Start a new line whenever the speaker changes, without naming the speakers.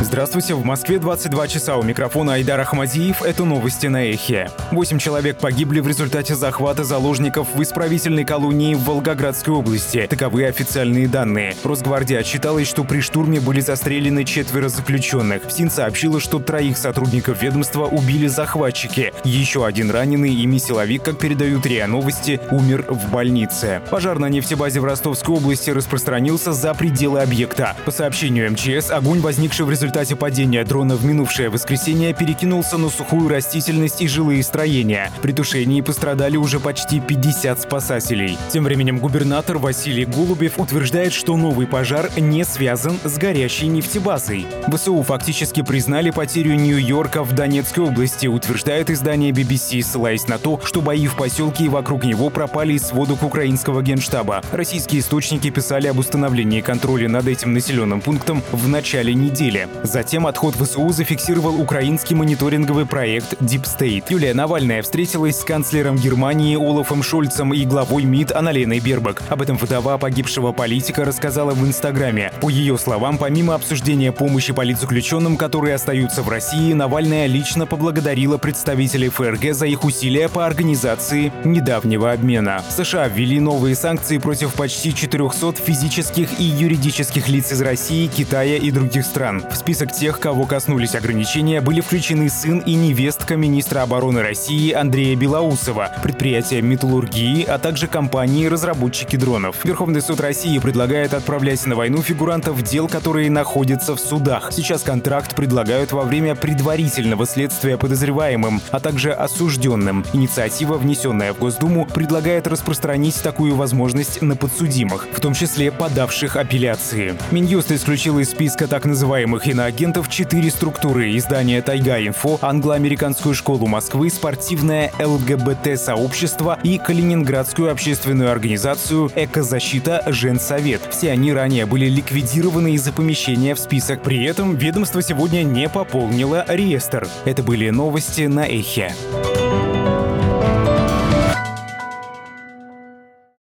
Здравствуйте, в Москве 22 часа, у микрофона Айдар Ахмадиев. Это новости на Эхе. 8 человек погибли в результате захвата заложников в исправительной колонии в Волгоградской области. Таковы официальные данные. Росгвардия отчиталась, что при штурме были застрелены 4 заключенных. ФСИН сообщила, что 3 сотрудников ведомства убили захватчики. Еще один раненый, ими силовик, как передают РИА Новости, умер в больнице. Пожар на нефтебазе в Ростовской области распространился за пределы объекта. По сообщению МЧС, огонь, возникший в результате падения дрона в минувшее воскресенье, перекинулся на сухую растительность и жилые строения. При тушении пострадали уже почти 50 спасателей. Тем временем губернатор Василий Голубев утверждает, что новый пожар не связан с горящей нефтебазой. ВСУ фактически признали потерю Нью-Йорка в Донецкой области, утверждает издание BBC, ссылаясь на то, что бои в поселке и вокруг него пропали из сводок украинского генштаба. Российские источники писали об установлении контроля над этим населенным пунктом в начале недели. Затем отход ВСУ зафиксировал украинский мониторинговый проект Deep State. Юлия Навальная встретилась с канцлером Германии Олафом Шольцем и главой МИД Анналеной Бербак. Об этом вдова погибшего политика рассказала в Инстаграме. По ее словам, помимо обсуждения помощи политзаключенным, которые остаются в России, Навальная лично поблагодарила представителей ФРГ за их усилия по организации недавнего обмена. США ввели новые санкции против почти 400 физических и юридических лиц из России, Китая и других стран. В список тех, кого коснулись ограничения, были включены сын и невестка министра обороны России Андрея Белоусова, предприятия металлургии, а также компании-разработчики дронов. Верховный суд России предлагает отправлять на войну фигурантов дел, которые находятся в судах. Сейчас контракт предлагают во время предварительного следствия подозреваемым, а также осужденным. Инициатива, внесенная в Госдуму, предлагает распространить такую возможность на подсудимых, в том числе подавших апелляции. Минюст исключил из списка так называемых иноагентов 4 структуры: издание «Тайга-Инфо», англо-американскую школу Москвы, спортивное ЛГБТ-сообщество и Калининградскую общественную организацию «Экозащита Женсовет». Все они ранее были ликвидированы из-за помещения в список. При этом ведомство сегодня не пополнило реестр. Это были новости на Эхе.